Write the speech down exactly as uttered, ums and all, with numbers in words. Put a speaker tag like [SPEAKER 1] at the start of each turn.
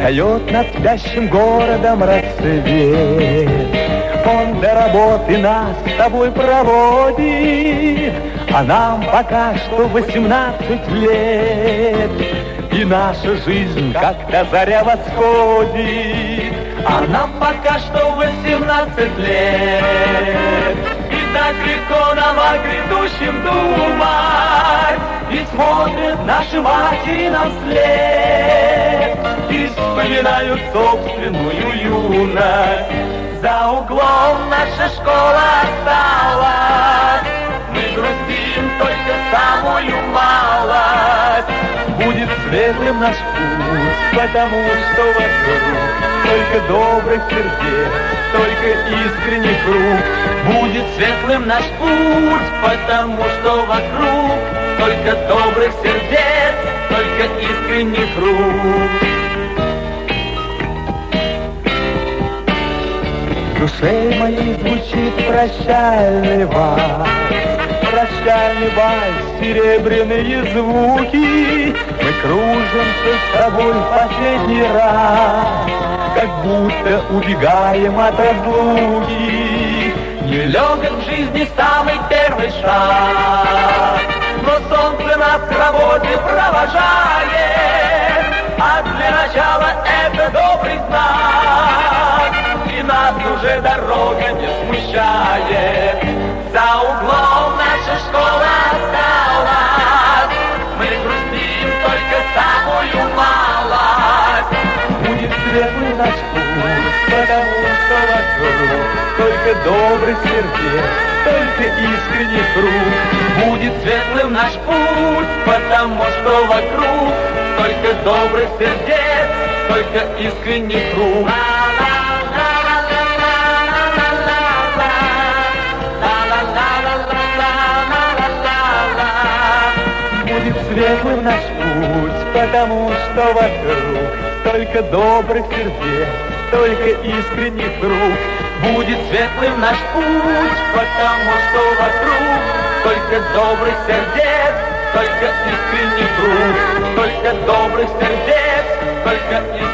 [SPEAKER 1] Встает над спящим городом рассвет. Он до работы нас с тобой проводит, а нам пока что восемнадцать лет. И наша жизнь как-то заря восходит, а нам пока что восемнадцать лет. И так легко нам о грядущем думать, и смотрят наши матери нам вслед, и вспоминают собственную юность. За углом наша школа осталась, мы грустим только самую малость. Будет светлым наш путь, потому что вокруг только добрых сердец, только искренних рук. Будет светлым наш путь, потому что вокруг только добрых сердец, только искренних рук. В душе моей звучит прощальный вальс, прощальный вальс, серебряные звуки. Мы кружимся с тобой в последний раз, как будто убегаем от разлуки. Нелегок в жизни самый первый шаг, но солнце нас к работе провожает, а для начала это добрый знак, и нас уже дорога не смущает. За углом наша школа осталась, мы грустим только самую малость. Будет светлый наш путь, потому что вокруг только добрых сердец, только искренних рук. Будет светлым наш путь, потому что вокруг только добрых сердец, только искренних рук. Будет светлым наш путь, потому что вокруг только добрых сердец, только искренних рук. Будет светлым наш путь, потому что вокруг только добрых сердец, только искренних рук, только добрых сердец, только искренних рук.